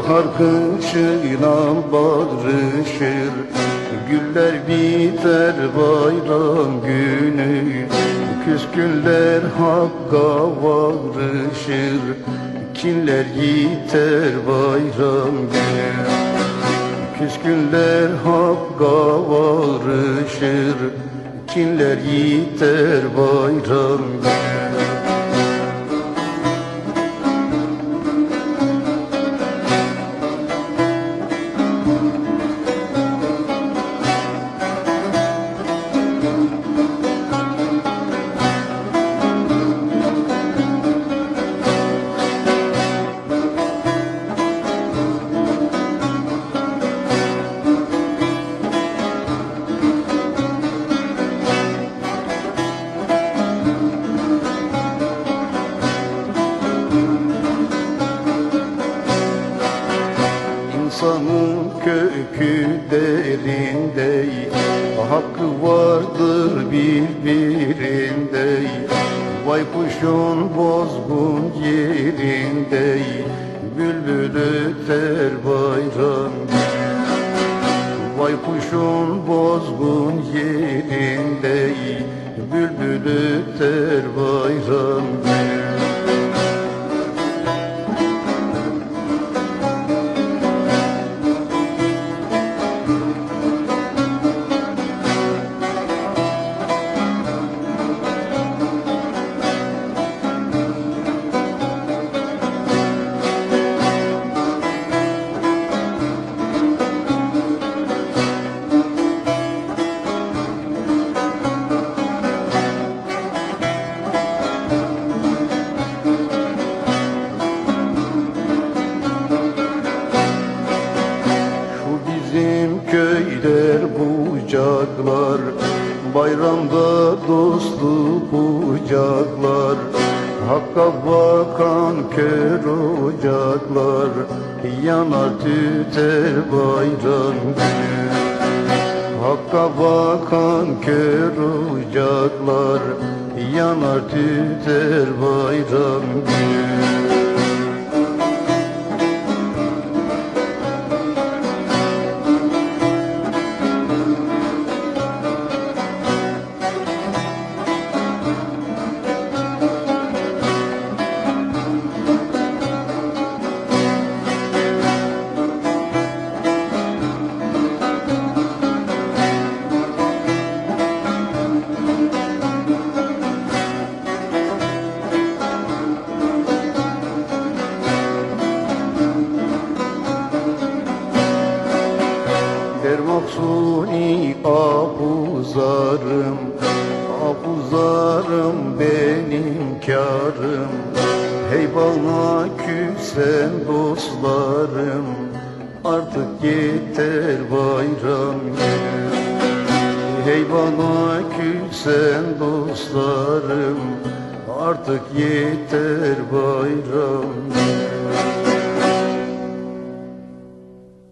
sarkışıyla barışır, güller biter bayram günü. Küskünler hakka varışır, kinler yiter bayram günü. Küskünler hakka varışır, kinler yiter bayram günü. İnsanın kökü derinde, hakkı vardır birbirinde. Baykuşun bozgun yerinde, bülbül öter bayram günü. Baykuşun bozgun yerinde, bülbül öter bayram günü. Köyler bucaklar, bayramda dostu kucaklar. Hakka bakan kör ocaklar, yanar tüter bayram günü. Hakka bakan kör ocaklar, yanar tüter bayram günü. Maksuni abuzarım, abuzarım benim kârım. Hey bana küsen dostlarım, artık yeter bayram günü. Hey bana küsen dostlarım, artık yeter bayram günü.